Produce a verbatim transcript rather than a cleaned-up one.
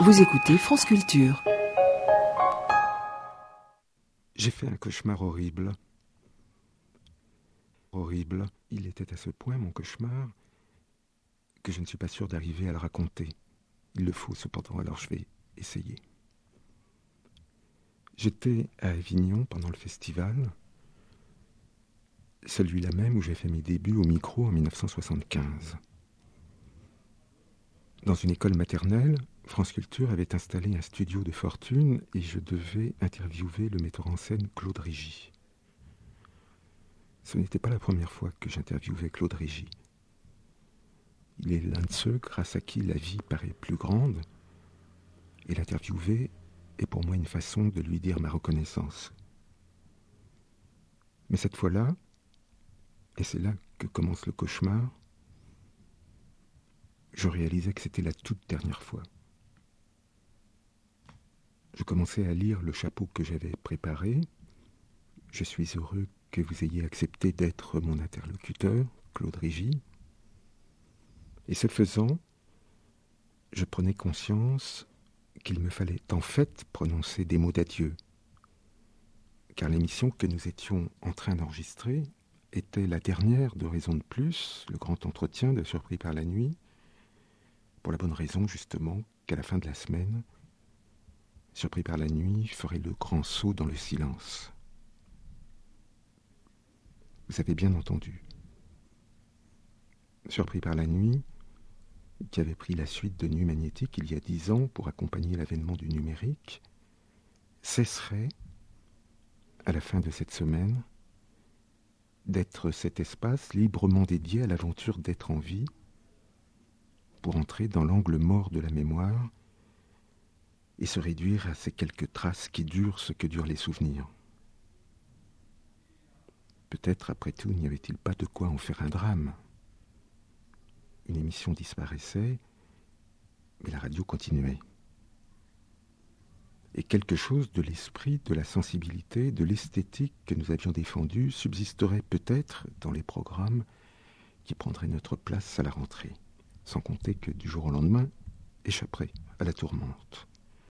Vous écoutez France Culture. J'ai fait un cauchemar horrible. Horrible. Il était à ce point, mon cauchemar, que je ne suis pas sûr d'arriver à le raconter. Il le faut cependant, alors je vais essayer. J'étais à Avignon pendant le festival, celui-là même où j'ai fait mes débuts au micro en dix-neuf cent soixante-quinze. Dans une école maternelle, France Culture avait installé un studio de fortune et je devais interviewer le metteur en scène Claude Régis. Ce n'était pas la première fois que j'interviewais Claude Régis. Il est l'un de ceux grâce à qui la vie paraît plus grande, et l'interviewer est pour moi une façon de lui dire ma reconnaissance. Mais cette fois-là, et c'est là que commence le cauchemar, je réalisais que c'était la toute dernière fois. Je commençais à lire le chapeau que j'avais préparé. Je suis heureux que vous ayez accepté d'être mon interlocuteur, Claude Régis. Et ce faisant, je prenais conscience qu'il me fallait en fait prononcer des mots d'adieu. Car l'émission que nous étions en train d'enregistrer était la dernière de Raison de Plus, le grand entretien de Surpris par la nuit, pour la bonne raison justement qu'à la fin de la semaine, Surpris par la nuit ferait le grand saut dans le silence. Vous avez bien entendu. Surpris par la nuit, qui avait pris la suite de Nuit Magnétique il y a dix ans pour accompagner l'avènement du numérique, cesserait, à la fin de cette semaine, d'être cet espace librement dédié à l'aventure d'être en vie, pour entrer dans l'angle mort de la mémoire et se réduire à ces quelques traces qui durent ce que durent les souvenirs. Peut-être, après tout, n'y avait-il pas de quoi en faire un drame. Une émission disparaissait, mais la radio continuait. Et quelque chose de l'esprit, de la sensibilité, de l'esthétique que nous avions défendue subsisterait peut-être dans les programmes qui prendraient notre place à la rentrée, sans compter que du jour au lendemain, échapperait à la tourmente.